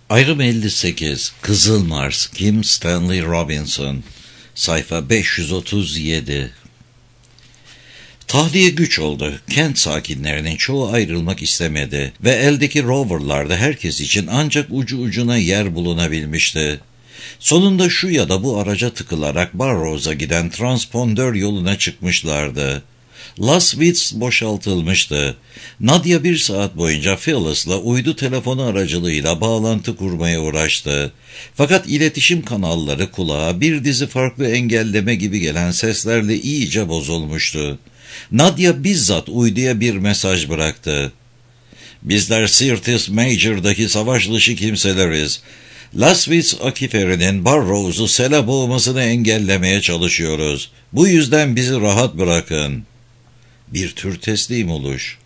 Ayrım 58 Kızıl Mars Kim Stanley Robinson Sayfa 537. Tahliye güç oldu. Kent sakinlerinin çoğu ayrılmak istemedi ve eldeki roverlarda herkes için ancak ucu ucuna yer bulunabilmişti. Sonunda şu ya da bu araca tıkılarak Barrows'a giden transpondör yoluna çıkmışlardı. Las Witz boşaltılmıştı. Nadia bir saat boyunca Phyllis'la uydu telefonu aracılığıyla bağlantı kurmaya uğraştı. Fakat iletişim kanalları kulağa bir dizi farklı engelleme gibi gelen seslerle iyice bozulmuştu. Nadia bizzat uyduya bir mesaj bıraktı. "Bizler Sirtis Major'daki savaş dışı kimseleriz. Las Witz akiferinin Barrows'u sele boğmasını engellemeye çalışıyoruz. Bu yüzden bizi rahat bırakın." Bir tür teslim oluş.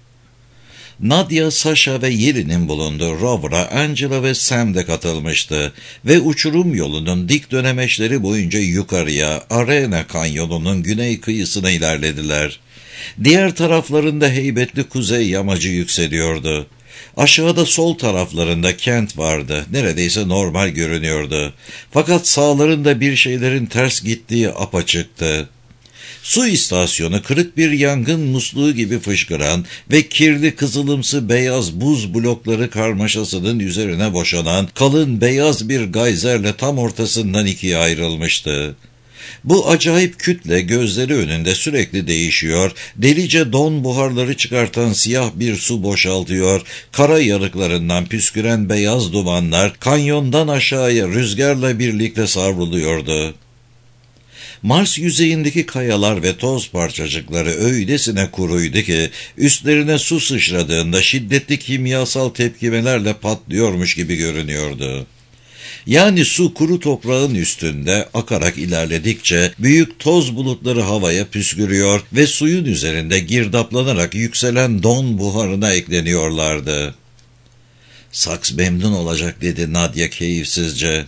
Nadia, Sasha ve Yeri'nin bulunduğu rover'a Angela ve Sam de katılmıştı ve uçurum yolunun dik dönemeçleri boyunca yukarıya, Arena Kanyonu'nun güney kıyısına ilerlediler. Diğer taraflarında heybetli kuzey yamacı yükseliyordu. Aşağıda sol taraflarında Kent vardı, neredeyse normal görünüyordu. Fakat sağlarında bir şeylerin ters gittiği apaçıktı. Su istasyonu kırık bir yangın musluğu gibi fışkıran ve kirli kızılımsı beyaz buz blokları karmaşasının üzerine boşanan kalın beyaz bir gayzerle tam ortasından ikiye ayrılmıştı. Bu acayip kütle gözleri önünde sürekli değişiyor, delice don buharları çıkartan siyah bir su boşaltıyor, kara yarıklarından püsküren beyaz dumanlar kanyondan aşağıya rüzgarla birlikte savruluyordu. Mars yüzeyindeki kayalar ve toz parçacıkları öylesine kuruydu ki üstlerine su sıçradığında şiddetli kimyasal tepkimelerle patlıyormuş gibi görünüyordu. Yani su kuru toprağın üstünde akarak ilerledikçe büyük toz bulutları havaya püskürüyor ve suyun üzerinde girdaplanarak yükselen don buharına ekleniyorlardı. "Saks memnun olacak," dedi Nadia keyifsizce.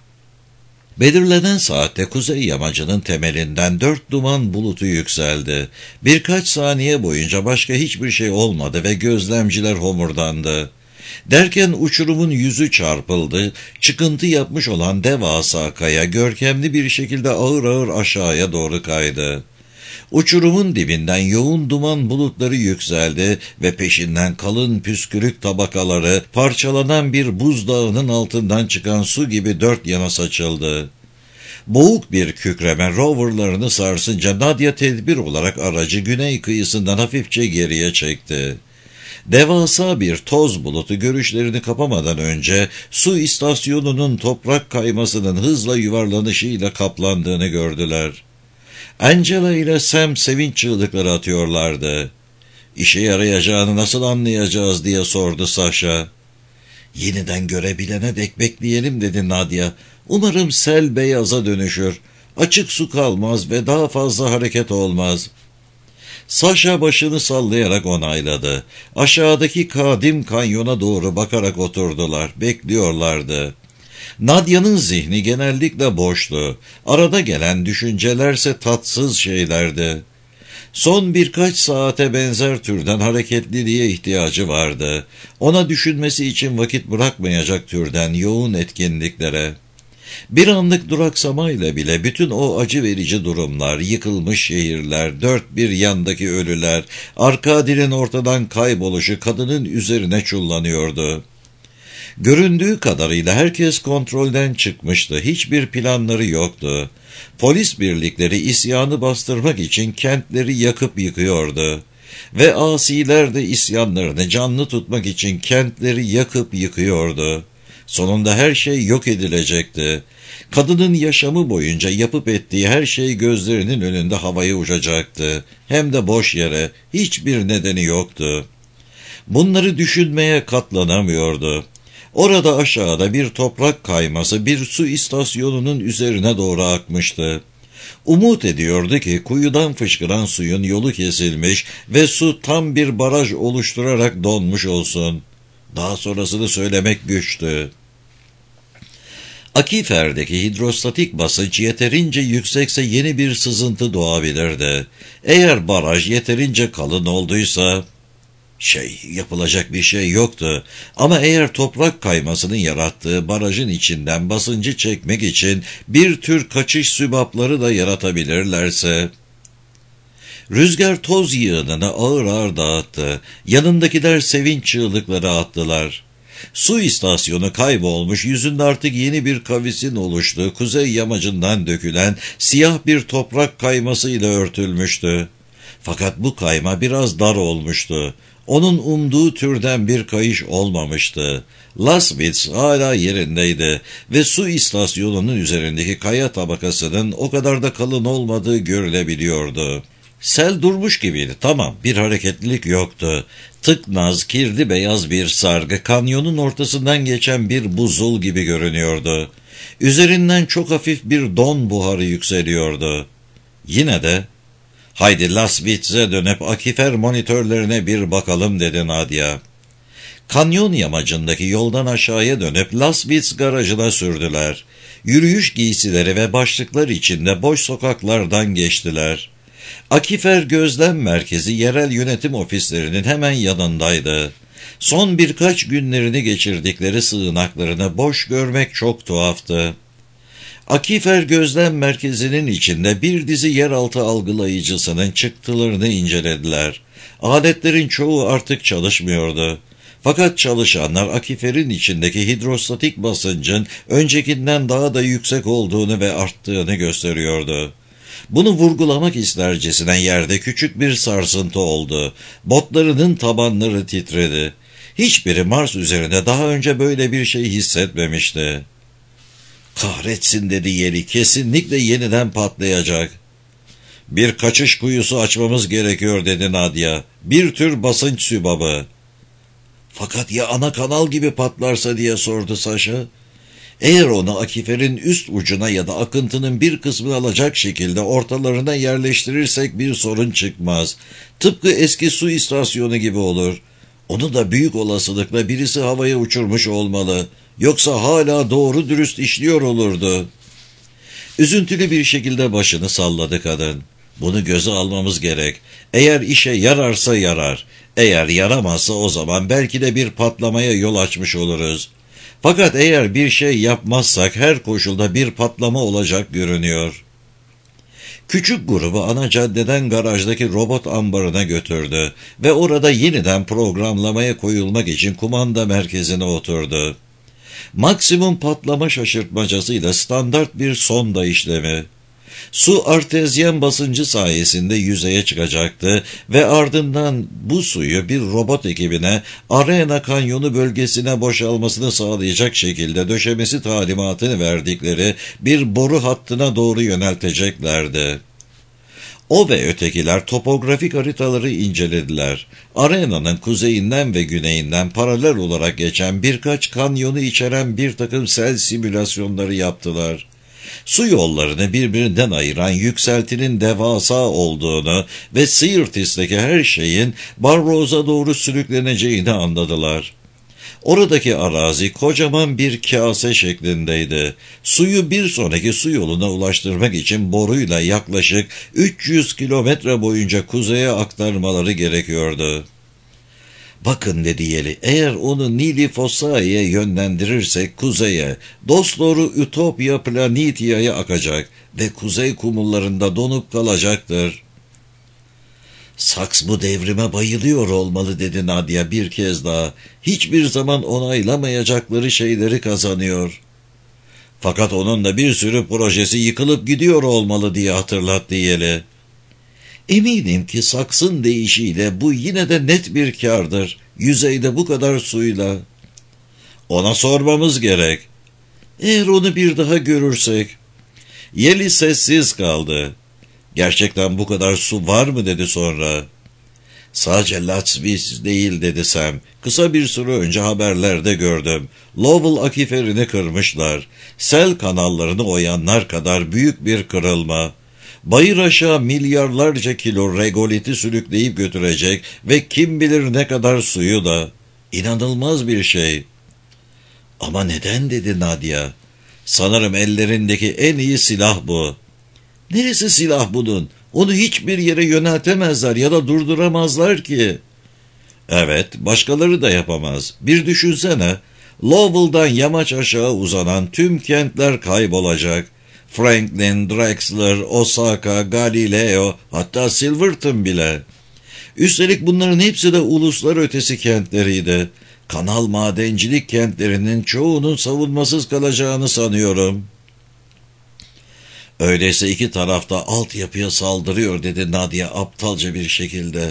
Belirlenen saatte kuzey yamacının temelinden 4 duman bulutu yükseldi. Birkaç saniye boyunca başka hiçbir şey olmadı ve gözlemciler homurdandı. Derken uçurumun yüzü çarpıldı, çıkıntı yapmış olan devasa kaya görkemli bir şekilde ağır ağır aşağıya doğru kaydı. Uçurumun dibinden yoğun duman bulutları yükseldi ve peşinden kalın püskürük tabakaları parçalanan bir buzdağının altından çıkan su gibi dört yana saçıldı. Boğuk bir kükreme roverlarını sarsınca Nadia tedbir olarak aracı güney kıyısından hafifçe geriye çekti. Devasa bir toz bulutu görüşlerini kapamadan önce su istasyonunun toprak kaymasının hızla yuvarlanışıyla kaplandığını gördüler. Angela ile Sam sevinç çığlıkları atıyorlardı. "İşe yarayacağını nasıl anlayacağız?" diye sordu Sasha. "Yeniden görebilene dek bekleyelim," dedi Nadia. "Umarım sel beyaza dönüşür. Açık su kalmaz ve daha fazla hareket olmaz." Sasha başını sallayarak onayladı. Aşağıdaki kadim kanyona doğru bakarak oturdular, bekliyorlardı. Nadia'nın zihni genellikle boştu. Arada gelen düşüncelerse tatsız şeylerdi. Son birkaç saate benzer türden hareketliliğe ihtiyacı vardı. Ona düşünmesi için vakit bırakmayacak türden yoğun etkinliklere. Bir anlık duraksamayla bile bütün o acı verici durumlar, yıkılmış şehirler, dört bir yandaki ölüler, Arkadi'nin ortadan kayboluşu kadının üzerine çullanıyordu. Göründüğü kadarıyla herkes kontrolden çıkmıştı, hiçbir planları yoktu. Polis birlikleri isyanı bastırmak için kentleri yakıp yıkıyordu. Ve asiler de isyanlarını canlı tutmak için kentleri yakıp yıkıyordu. Sonunda her şey yok edilecekti. Kadının yaşamı boyunca yapıp ettiği her şey gözlerinin önünde havaya uçacaktı. Hem de boş yere, hiçbir nedeni yoktu. Bunları düşünmeye katlanamıyordu. Orada aşağıda bir toprak kayması bir su istasyonunun üzerine doğru akmıştı. Umut ediyordu ki kuyudan fışkıran suyun yolu kesilmiş ve su tam bir baraj oluşturarak donmuş olsun. Daha sonrasını söylemek güçtü. Akifer'deki hidrostatik basınç yeterince yüksekse yeni bir sızıntı doğabilirdi. Eğer baraj yeterince kalın olduysa... Yapılacak bir şey yoktu. Ama eğer toprak kaymasının yarattığı barajın içinden basıncı çekmek için bir tür kaçış sübapları da yaratabilirlerse... Rüzgar toz yığınını ağır ağır dağıttı. Yanındakiler sevinç çığlıkları attılar. Su istasyonu kaybolmuş, yüzünde artık yeni bir kavisin oluştuğu kuzey yamacından dökülen siyah bir toprak kaymasıyla örtülmüştü. Fakat bu kayma biraz dar olmuştu. Onun umduğu türden bir kayış olmamıştı. Laswitz hala yerindeydi ve su istasyonunun üzerindeki kaya tabakasının o kadar da kalın olmadığı görülebiliyordu. Sel durmuş gibiydi, tamam, bir hareketlilik yoktu. Tıknaz, kirli beyaz bir sargı kanyonun ortasından geçen bir buzul gibi görünüyordu. Üzerinden çok hafif bir don buharı yükseliyordu. Yine de, "Haydi Laswitz'e dönüp akifer monitörlerine bir bakalım," dedi Nadia. Kanyon yamacındaki yoldan aşağıya dönüp Laswitz garajına sürdüler. Yürüyüş giysileri ve başlıklar içinde boş sokaklardan geçtiler. Akifer Gözlem Merkezi yerel yönetim ofislerinin hemen yanındaydı. Son birkaç günlerini geçirdikleri sığınaklarını boş görmek çok tuhaftı. Akifer Gözlem Merkezi'nin içinde bir dizi yeraltı algılayıcısının çıktılarını incelediler. Aletlerin çoğu artık çalışmıyordu. Fakat çalışanlar akiferin içindeki hidrostatik basıncın öncekinden daha da yüksek olduğunu ve arttığını gösteriyordu. Bunu vurgulamak istercesine yerde küçük bir sarsıntı oldu. Botlarının tabanları titredi. Hiçbiri Mars üzerinde daha önce böyle bir şey hissetmemişti. "Kahretsin," dedi Yeli, "kesinlikle yeniden patlayacak." "Bir kaçış kuyusu açmamız gerekiyor," dedi Nadia. "Bir tür basınç sübabı." "Fakat ya ana kanal gibi patlarsa?" diye sordu Saşa. "Eğer onu akiferin üst ucuna ya da akıntının bir kısmını alacak şekilde ortalarına yerleştirirsek bir sorun çıkmaz. Tıpkı eski su istasyonu gibi olur. Onu da büyük olasılıkla birisi havaya uçurmuş olmalı. Yoksa hala doğru dürüst işliyor olurdu." Üzüntülü bir şekilde başını salladı kadın. "Bunu göze almamız gerek. Eğer işe yararsa yarar. Eğer yaramazsa o zaman belki de bir patlamaya yol açmış oluruz. Fakat eğer bir şey yapmazsak her koşulda bir patlama olacak görünüyor." Küçük grubu ana caddeden garajdaki robot ambarına götürdü ve orada yeniden programlamaya koyulmak için kumanda merkezine oturdu. Maksimum patlama şaşırtmacasıyla standart bir sonda işlemi. Su artezyen basıncı sayesinde yüzeye çıkacaktı ve ardından bu suyu bir robot ekibine Arena Kanyonu bölgesine boşalmasını sağlayacak şekilde döşemesi talimatını verdikleri bir boru hattına doğru yönelteceklerdi. O ve ötekiler topografik haritaları incelediler. Arena'nın kuzeyinden ve güneyinden paralel olarak geçen birkaç kanyonu içeren bir takım sel simülasyonları yaptılar. Su yollarını birbirinden ayıran yükseltinin devasa olduğunu ve Sirtis'teki her şeyin Barros'a doğru sürükleneceğini anladılar. Oradaki arazi kocaman bir kase şeklindeydi. Suyu bir sonraki su yoluna ulaştırmak için boruyla yaklaşık 300 kilometre boyunca kuzeye aktarmaları gerekiyordu. "Bakın," dedi Yeli, "eğer onu Nili Fossai'ye yönlendirirsek kuzeye, dosdoğru Ütopya Planetia'ya akacak ve kuzey kumullarında donup kalacaktır." "Saks bu devrime bayılıyor olmalı," dedi Nadia bir kez daha. "Hiçbir zaman onaylamayacakları şeyleri kazanıyor." "Fakat onun da bir sürü projesi yıkılıp gidiyor olmalı," diye hatırlattı Yeli. "Eminim ki Saks'ın deyişiyle bu yine de net bir kârdır. Yüzeyde bu kadar suyla." "Ona sormamız gerek." "Eğer onu bir daha görürsek." Yeli sessiz kaldı. "Gerçekten bu kadar su var mı?" dedi sonra. "Sadece Laswitz değil," dedi Sam. "Kısa bir süre önce haberlerde gördüm. Lowell akiferini kırmışlar. Sel kanallarını oyanlar kadar büyük bir kırılma. Bayır aşağı milyarlarca kilo regoliti sürükleyip götürecek ve kim bilir ne kadar suyu da. İnanılmaz bir şey." "Ama neden?" dedi Nadia. "Sanırım ellerindeki en iyi silah bu." "Neresi silah bunun? Onu hiçbir yere yöneltemezler ya da durduramazlar ki." Evet, başkaları da yapamaz. Bir düşünsene, Lowell'dan yamaç aşağı uzanan tüm kentler kaybolacak. Franklin, Drexler, Osaka, Galileo, hatta Silverton bile. Üstelik bunların hepsi de uluslar ötesi kentleriydi. Kanal madencilik kentlerinin çoğunun savunmasız kalacağını sanıyorum. Öyleyse iki tarafta altyapıya saldırıyor dedi Nadia aptalca bir şekilde.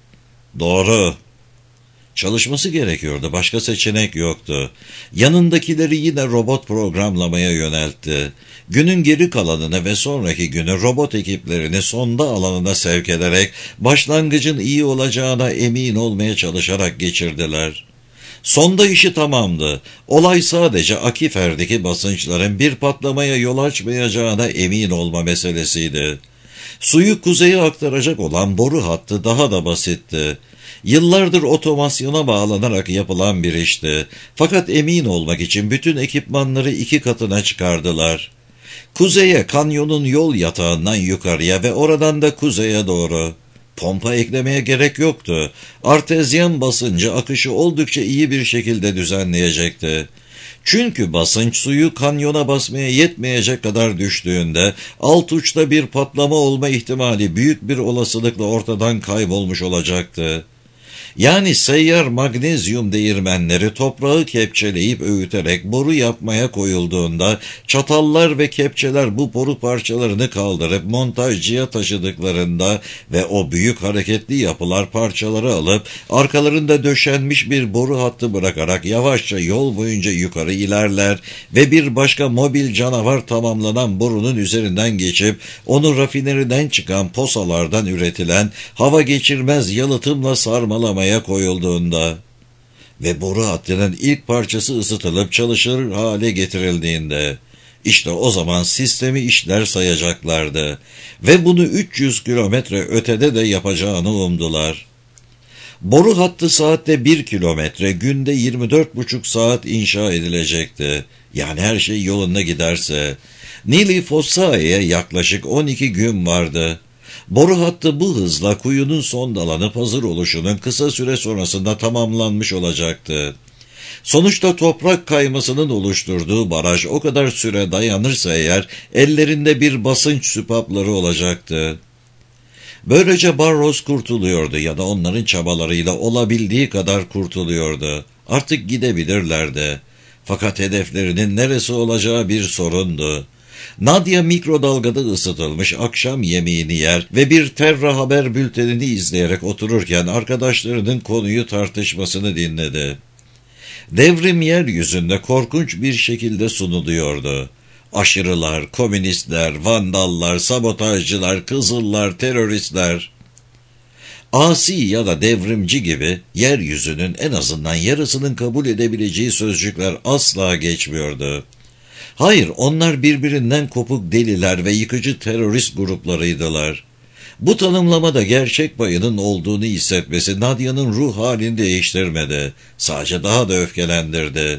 Doğru. Çalışması gerekiyordu. Başka seçenek yoktu. Yanındakileri yine robot programlamaya yöneltti. Günün geri kalanını ve sonraki günü robot ekiplerini sonda alanına sevk ederek başlangıcın iyi olacağına emin olmaya çalışarak geçirdiler. Sonda işi tamamdı. Olay sadece akiferdeki basınçların bir patlamaya yol açmayacağına emin olma meselesiydi. Suyu kuzeye aktaracak olan boru hattı daha da basitti. Yıllardır otomasyona bağlanarak yapılan bir işti. Fakat emin olmak için bütün ekipmanları 2 katına çıkardılar. Kuzeye, kanyonun yol yatağından yukarıya ve oradan da kuzeye doğru. Pompa eklemeye gerek yoktu. Artezyen basıncı akışı oldukça iyi bir şekilde düzenleyecekti. Çünkü basınç suyu kanyona basmaya yetmeyecek kadar düştüğünde alt uçta bir patlama olma ihtimali büyük bir olasılıkla ortadan kaybolmuş olacaktı. Yani seyyar magnezyum değirmenleri toprağı kepçeleyip öğüterek boru yapmaya koyulduğunda çatallar ve kepçeler bu boru parçalarını kaldırıp montajcıya taşıdıklarında ve o büyük hareketli yapılar parçaları alıp arkalarında döşenmiş bir boru hattı bırakarak yavaşça yol boyunca yukarı ilerler ve bir başka mobil canavar tamamlanan borunun üzerinden geçip onu rafineriden çıkan posalardan üretilen hava geçirmez yalıtımla sarmalamaya koyulduğunda ve boru hattının ilk parçası ısıtılıp çalışır hale getirildiğinde işte o zaman sistemi işler sayacaklardı ve bunu 300 kilometre ötede de yapacağını umdular. Boru hattı saatte 1 kilometre, günde 24,5 saat inşa edilecekti. Yani her şey yolunda giderse. Nili Fossai'ye yaklaşık 12 gün vardı. Boru hattı bu hızla kuyunun sondalanıp hazır oluşunun kısa süre sonrasında tamamlanmış olacaktı. Sonuçta toprak kaymasının oluşturduğu baraj o kadar süre dayanırsa eğer ellerinde bir basınç süpapları olacaktı. Böylece Barrows kurtuluyordu ya da onların çabalarıyla olabildiği kadar kurtuluyordu. Artık gidebilirlerdi. Fakat hedeflerinin neresi olacağı bir sorundu. Nadia mikrodalgada ısıtılmış akşam yemeğini yer ve bir Terra Haber bültenini izleyerek otururken arkadaşlarının konuyu tartışmasını dinledi. Devrim yeryüzünde korkunç bir şekilde sunuluyordu. Aşırılar, komünistler, vandallar, sabotajcılar, kızıllar, teröristler. Asi ya da devrimci gibi yeryüzünün en azından yarısının kabul edebileceği sözcükler asla geçmiyordu. Hayır, onlar birbirinden kopuk deliler ve yıkıcı terörist gruplarıydılar. Bu tanımlamada gerçek payının olduğunu hissetmesi Nadia'nın ruh halini değiştirmedi. Sadece daha da öfkelendirdi.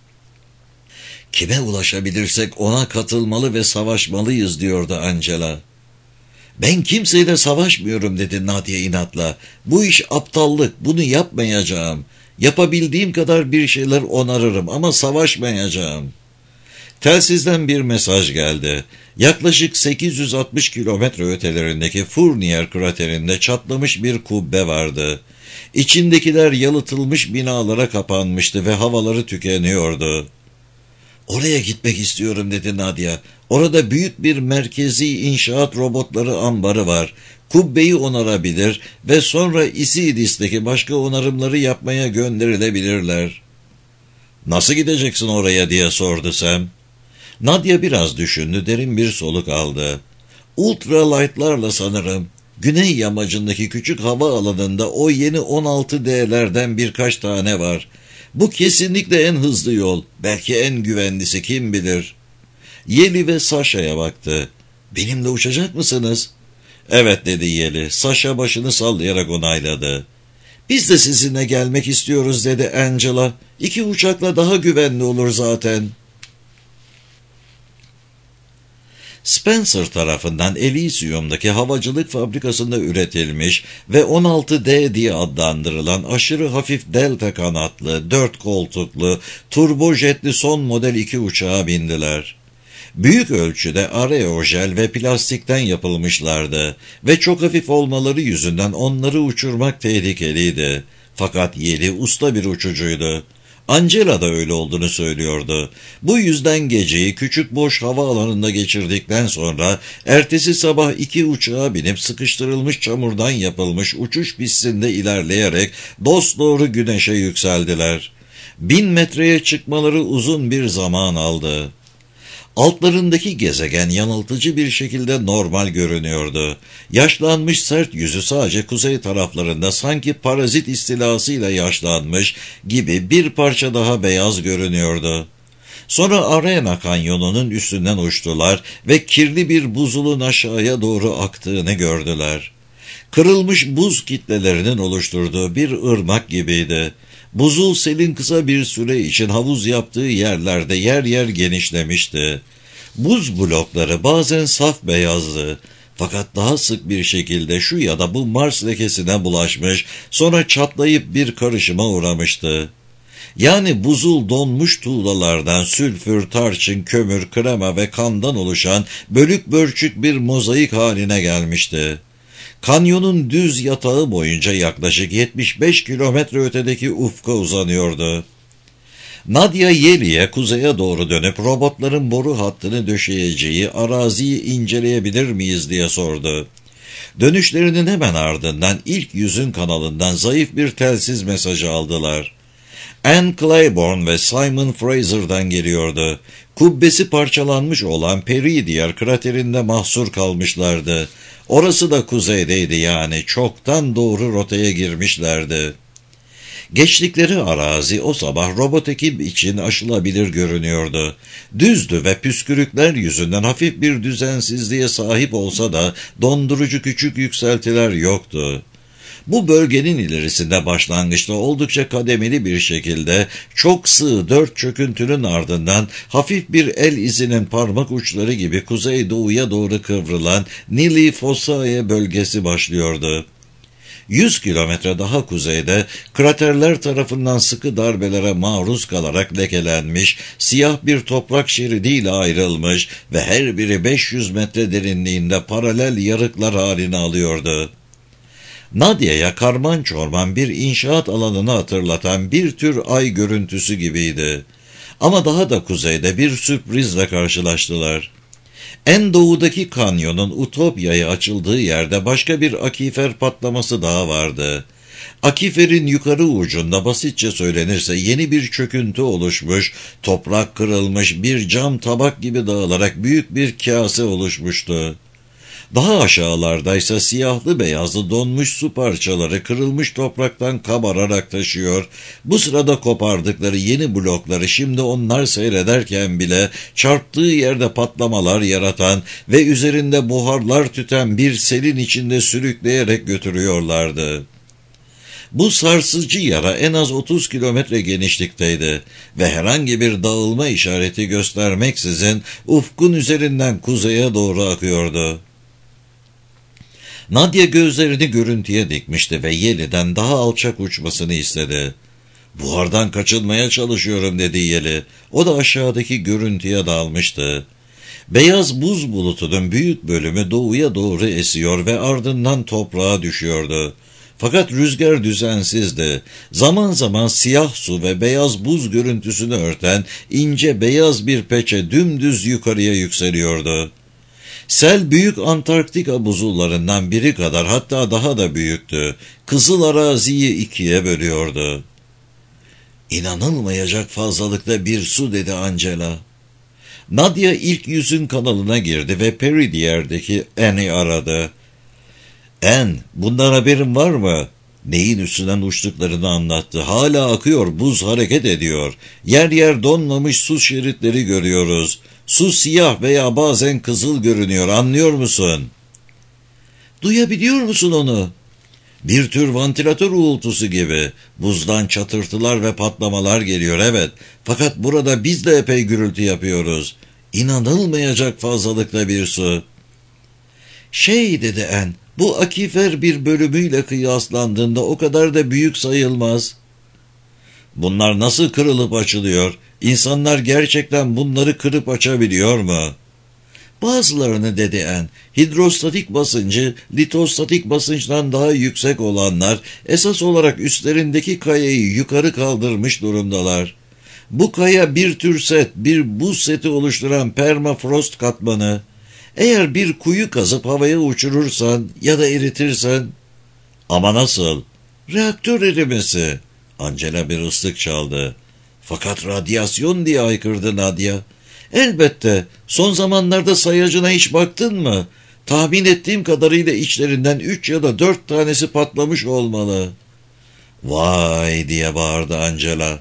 Kime ulaşabilirsek ona katılmalı ve savaşmalıyız diyordu Angela. Ben kimseyle savaşmıyorum dedi Nadia inatla. Bu iş aptallık, bunu yapmayacağım. Yapabildiğim kadar bir şeyler onarırım ama savaşmayacağım. Telsizden bir mesaj geldi. Yaklaşık 860 kilometre ötelerindeki Fournier kraterinde çatlamış bir kubbe vardı. İçindekiler yalıtılmış binalara kapanmıştı ve havaları tükeniyordu. Oraya gitmek istiyorum dedi Nadia. Orada büyük bir merkezi inşaat robotları ambarı var. Kubbeyi onarabilir ve sonra Isidis'teki başka onarımları yapmaya gönderilebilirler. Nasıl gideceksin oraya diye sordu Sam. Nadia biraz düşündü, derin bir soluk aldı. Ultralight'larla sanırım. Güney yamacındaki küçük hava alanında o yeni 16D'lerden birkaç tane var. Bu kesinlikle en hızlı yol. Belki en güvenlisi, kim bilir. Yeli ve Sasha'ya baktı. Benimle uçacak mısınız? Evet dedi Yeli. Sasha başını sallayarak onayladı. Biz de sizinle gelmek istiyoruz dedi Angela. 2 uçakla daha güvenli olur zaten. Spencer tarafından Elysium'daki havacılık fabrikasında üretilmiş ve 16D diye adlandırılan aşırı hafif delta kanatlı, 4 koltuklu, turbojetli son model 2 uçağa bindiler. Büyük ölçüde aerojel ve plastikten yapılmışlardı ve çok hafif olmaları yüzünden onları uçurmak tehlikeliydi. Fakat Yeli usta bir uçucuydu. Angela da öyle olduğunu söylüyordu. Bu yüzden geceyi küçük boş havaalanında geçirdikten sonra ertesi sabah 2 uçağa binip sıkıştırılmış çamurdan yapılmış uçuş pistinde ilerleyerek dosdoğru güneşe yükseldiler. 1000 metreye çıkmaları uzun bir zaman aldı. Altlarındaki gezegen yanıltıcı bir şekilde normal görünüyordu. Yaşlanmış sert yüzü sadece kuzey taraflarında sanki parazit istilasıyla yaşlanmış gibi bir parça daha beyaz görünüyordu. Sonra Arena Kanyonu'nun üstünden uçtular ve kirli bir buzulun aşağıya doğru aktığını gördüler. Kırılmış buz kitlelerinin oluşturduğu bir ırmak gibiydi. Buzul selin kısa bir süre için havuz yaptığı yerlerde yer yer genişlemişti. Buz blokları bazen saf beyazdı. Fakat daha sık bir şekilde şu ya da bu Mars lekesine bulaşmış, sonra çatlayıp bir karışıma uğramıştı. Yani buzul donmuş tuğlalardan sülfür, tarçın, kömür, krema ve kandan oluşan bölük bölçük bir mozaik haline gelmişti. Kanyonun düz yatağı boyunca yaklaşık 75 kilometre ötedeki ufka uzanıyordu. Nadia Yeli'ye kuzeye doğru dönüp robotların boru hattını döşeyeceği araziyi inceleyebilir miyiz diye sordu. Dönüşlerinin hemen ardından ilk yüzün kanalından zayıf bir telsiz mesajı aldılar. Anne Claiborne ve Simon Fraser'dan geliyordu. Kubbesi parçalanmış olan Peridyer kraterinde mahsur kalmışlardı. Orası da kuzeydeydi, yani çoktan doğru rotaya girmişlerdi. Geçtikleri arazi o sabah robot ekip için aşılabilir görünüyordu. Düzdü ve püskürükler yüzünden hafif bir düzensizliğe sahip olsa da dondurucu küçük yükseltiler yoktu. Bu bölgenin ilerisinde başlangıçta oldukça kademeli bir şekilde çok sığ 4 çöküntünün ardından hafif bir el izinin parmak uçları gibi kuzeydoğuya doğru kıvrılan Nili Fossae bölgesi başlıyordu. 100 kilometre daha kuzeyde kraterler tarafından sıkı darbelere maruz kalarak lekelenmiş, siyah bir toprak şeridiyle ayrılmış ve her biri 500 metre derinliğinde paralel yarıklar halini alıyordu. Nadia'ya karman çorman bir inşaat alanını hatırlatan bir tür ay görüntüsü gibiydi. Ama daha da kuzeyde bir sürprizle karşılaştılar. En doğudaki kanyonun Utopya'ya açıldığı yerde başka bir akifer patlaması daha vardı. Akiferin yukarı ucunda basitçe söylenirse yeni bir çöküntü oluşmuş, toprak kırılmış, bir cam tabak gibi dağılarak büyük bir kase oluşmuştu. Daha aşağılardaysa siyahlı beyazlı donmuş su parçaları kırılmış topraktan kabararak taşıyor. Bu sırada kopardıkları yeni blokları şimdi onlar seyrederken bile çarptığı yerde patlamalar yaratan ve üzerinde buharlar tüten bir selin içinde sürükleyerek götürüyorlardı. Bu sarsıcı yara en az 30 kilometre genişlikteydi ve herhangi bir dağılma işareti göstermeksizin ufkun üzerinden kuzeye doğru akıyordu. Nadia gözlerini görüntüye dikmişti ve Yeli'den daha alçak uçmasını istedi. "Buhardan kaçınmaya çalışıyorum," dedi Yeli. O da aşağıdaki görüntüye dalmıştı. Beyaz buz bulutunun büyük bölümü doğuya doğru esiyor ve ardından toprağa düşüyordu. Fakat rüzgar düzensizdi. Zaman zaman siyah su ve beyaz buz görüntüsünü örten ince beyaz bir peçe dümdüz yukarıya yükseliyordu. Sel büyük Antarktika buzullarından biri kadar, hatta daha da büyüktü. Kızıl araziyi ikiye bölüyordu. "İnanılmayacak fazlalıkta bir su," dedi Angela. Nadia ilk yüzün kanalına girdi ve Peridyer'deki Anne'i aradı. "Anne, bundan haberin var mı?" Neyin üstünden uçtuklarını anlattı. "Hala akıyor, buz hareket ediyor. Yer yer donmamış su şeritleri görüyoruz. Su siyah veya bazen kızıl görünüyor, anlıyor musun?" "Duyabiliyor musun onu?" "Bir tür vantilatör uğultusu gibi. Buzdan çatırtılar ve patlamalar geliyor, evet. Fakat burada biz de epey gürültü yapıyoruz. İnanılmayacak fazlalıkta bir su. Şey dedi En, bu akifer bir bölümüyle kıyaslandığında o kadar da büyük sayılmaz. Bunlar nasıl kırılıp açılıyor? İnsanlar gerçekten bunları kırıp açabiliyor mu? Bazılarını dedi En, hidrostatik basıncı litostatik basınçtan daha yüksek olanlar esas olarak üstlerindeki kayayı yukarı kaldırmış durumdalar. Bu kaya bir tür set, bir buz seti oluşturan permafrost katmanı. Eğer bir kuyu kazıp havaya uçurursan ya da eritirsen... Ama nasıl? Reaktör erimesi. Angela bir ıslık çaldı. Fakat radyasyon diye haykırdı Nadia. Elbette. Son zamanlarda sayacına hiç baktın mı? Tahmin ettiğim kadarıyla içlerinden 3 ya da 4 tanesi patlamış olmalı. Vay diye bağırdı Angela.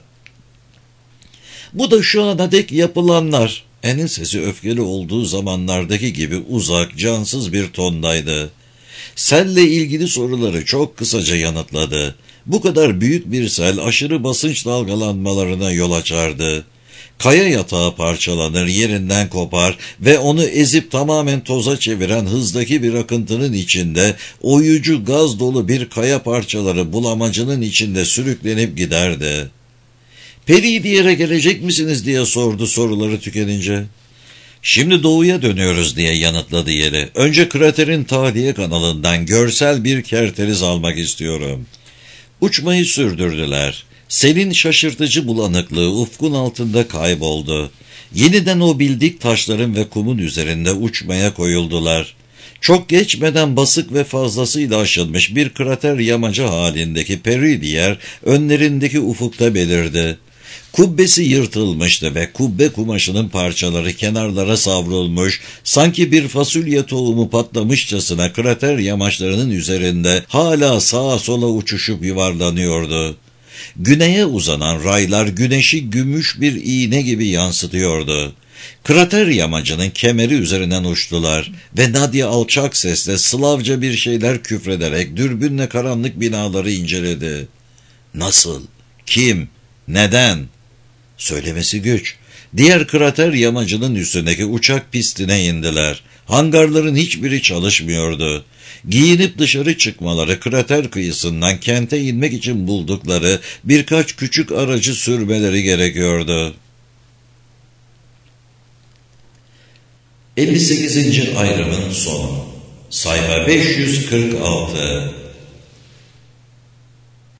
Bu da şu ana dek yapılanlar. En'in sesi öfkeli olduğu zamanlardaki gibi uzak, cansız bir tondaydı. Selle ilgili soruları çok kısaca yanıtladı. Bu kadar büyük bir sel aşırı basınç dalgalanmalarına yol açardı. Kaya yatağı parçalanır, yerinden kopar ve onu ezip tamamen toza çeviren hızdaki bir akıntının içinde oyucu gaz dolu bir kaya parçaları bulamacının içinde sürüklenip giderdi. Peri diyere gelecek misiniz diye sordu soruları tükenince. Şimdi doğuya dönüyoruz diye yanıtladı yeri. Önce kraterin tahliye kanalından görsel bir kerteriz almak istiyorum. Uçmayı sürdürdüler. Selin şaşırtıcı bulanıklığı ufkun altında kayboldu. Yeniden o bildik taşların ve kumun üzerinde uçmaya koyuldular. Çok geçmeden basık ve fazlasıyla aşılmış bir krater yamacı halindeki Peridiyer önlerindeki ufukta belirdi. Kubbesi yırtılmıştı ve kubbe kumaşının parçaları kenarlara savrulmuş, sanki bir fasulye tohumu patlamışçasına krater yamaçlarının üzerinde hala sağa sola uçuşup yuvarlanıyordu. Güneye uzanan raylar güneşi gümüş bir iğne gibi yansıtıyordu. Krater yamacının kemeri üzerinden uçtular ve Nadia alçak sesle Slavca bir şeyler küfrederek dürbünle karanlık binaları inceledi. Nasıl? Kim? Neden? Söylemesi güç. Diğer krater yamacının üstündeki uçak pistine indiler. Hangarların hiçbiri çalışmıyordu. Giyinip dışarı çıkmaları, krater kıyısından kente inmek için buldukları birkaç küçük aracı sürmeleri gerekiyordu. 58. ayrımın sonu. Sayfa 546.